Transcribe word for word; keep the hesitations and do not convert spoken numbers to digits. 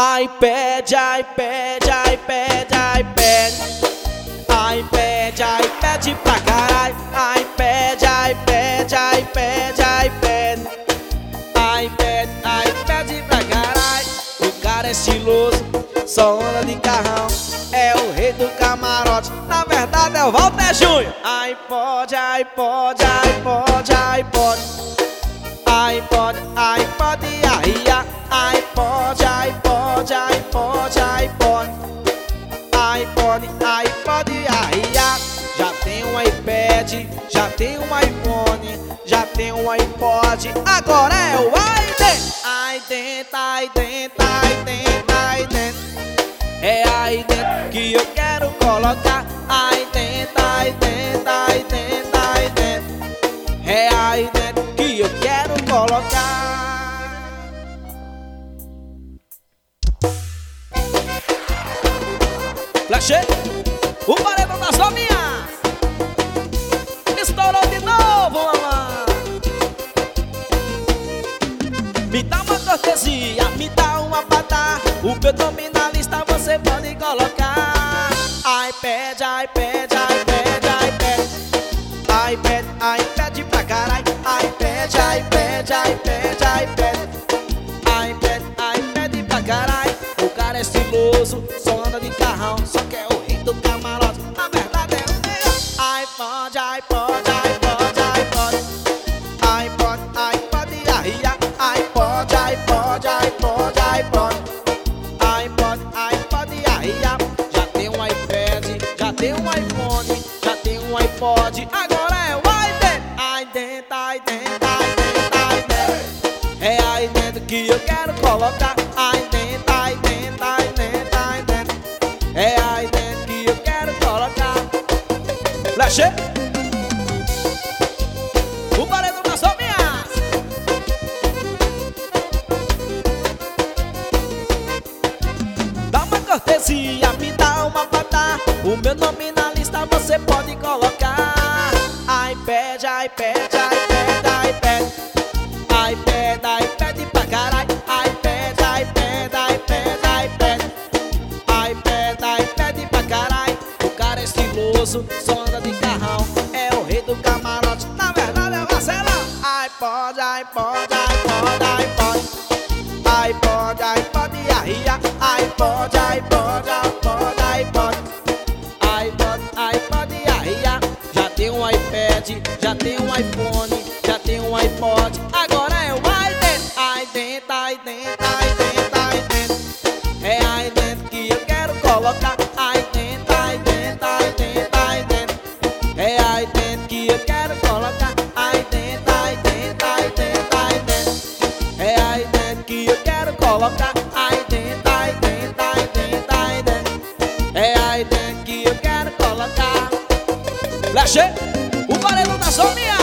iPad, iPad, iPad, iPad, iPad, iPad pra caralho. iPad, iPad, iPad, iPad, iPad, iPad pra caralho. O cara é estiloso, só anda de carrão, é o rei do camarote, na verdade é o Walter Júnior. iPod, iPod, iPod, iPod, iPod, iPod e arria. iPod, iPod, iPod, iPod, iPod, iPod e arria. Já tem um iPad, já tem um iPhone, já tem um iPod, agora é o iDent. iDent, iDent, iDent, iDent, é aí dentro que eu quero colocar. Aí dentro, aí dentro, aí dentro, aí dentro, é aí dentro que eu quero colocar. Flashei o paredão das novinhas, estourou de novo, mamãe. Me dá uma cortesia, me dá uma patá, o meu nome na lista você pode colocar. iPad, iPad, iPad, iPad, iPad, iPad pra caralho. iPad, iPad, iPad, iPad, iPad, iPad pra caralho. O cara é estiloso, só anda de carrão, só que é o rei do camarote, na verdade é o meu. iPod, iPod, iPod, iPod, iPod, iPod e arria. iPod, iPod, iPod, iPod, iPod, iPod e arria. Já tem um iPad, já tem um iPhone, já tem um iPod, agora é o iDent. iDent, iDent, iDent, iDent, é aí dentro que eu quero colocar. iDent, iDent, iDent, iDent, é aí dentro que eu quero colocar. Flashei o paredão das novinhas. Dá uma cortesia, me dá uma patá, o meu nome na lista você pode colocar. iPad, iPad, iPad, iPad, iPad, iPad pra caralho. iPad, iPad, iPad, iPad, iPad, iPad pra caralho. O cara é estiloso, só anda de carrão, é o rei do camarote, na verdade é o Marcelão. iPod, iPod, iPod, iPod, iPod, iPod e arria. iPod, iPod, iPod, iPod, iPod, iPod e arria. Já tem um iPad, já tem um iPhone, já tem um iPod, agora é o iDent. iDent, iDent, iDent, iDent, é aí dentro que eu quero colocar. iDent, iDent, iDent, iDent, é aí dentro que eu quero colocar. iDent, iDent, iDent, iDent, é aí dentro que eu quero colocar. iDent, iDent, iDent, iDent, é aí dentro que eu quero colocar. Flashei o paredão da sominha.